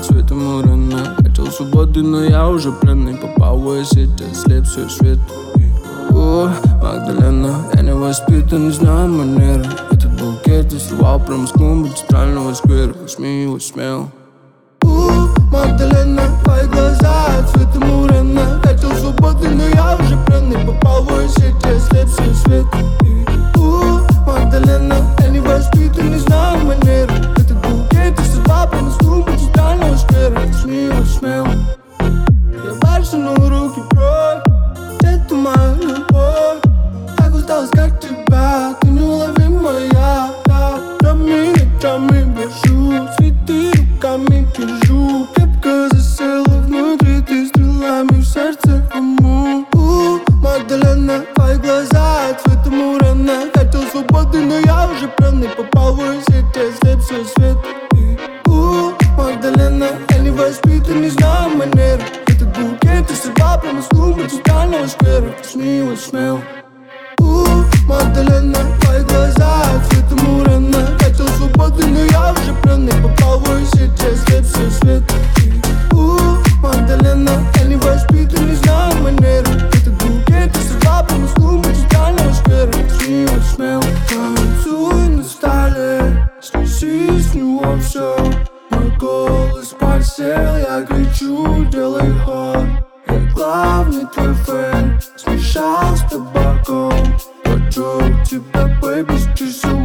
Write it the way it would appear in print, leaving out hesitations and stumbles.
цветом урана. Хотел свободы, но я уже пленный. Попал в твою сеть, ослеп свой свет. О, Магдалена, я не воспитан, не знаю манеры. Этот букет я срывал прямо с клумбы центрального сквера. Возьми его смело. Магдалена, твои глаза цветом урана. Хотел свободы, но я уже пленный. Попал в твою сеть, ослеп свой свет. Магдалена, я не воспитан, не знаю манеры. Этот букет я срывал прямо с клумбы центрального сквера. Возьми его смело. Я башенную руки прочь. Это моя любовь. Так устал искать тебя. Ты неуловимая. Ночами, ночами бежу. Цветы руками держу. Крепко засела внутри. Ты стрелами в сердце ому. Магдалена, твои глаза цветом урана. Хотел свободы, но я уже пленный. Попал в твою сеть, ослеп свой свет. Магдалена, я не воспитан, не знаю манеры. Этот букет я срывал прямо с клумбы центрального сквера. Возьми его смело. Магдалена, твои глаза цветом урана. Хотел свободы, но я уже пленный. Попал в твою сеть, ослеп свой свет. Магдалена, я не воспитан, не знаю манеры. Этот букет я срывал прямо с клумбы центрального сквера. Возьми его смело. Танцуй на столе, снеси с него все. Мой голос подсел, я кричу, делай ход. Я главный твой фэн, смешал с табаком. Хочу тебя, бэйби, ты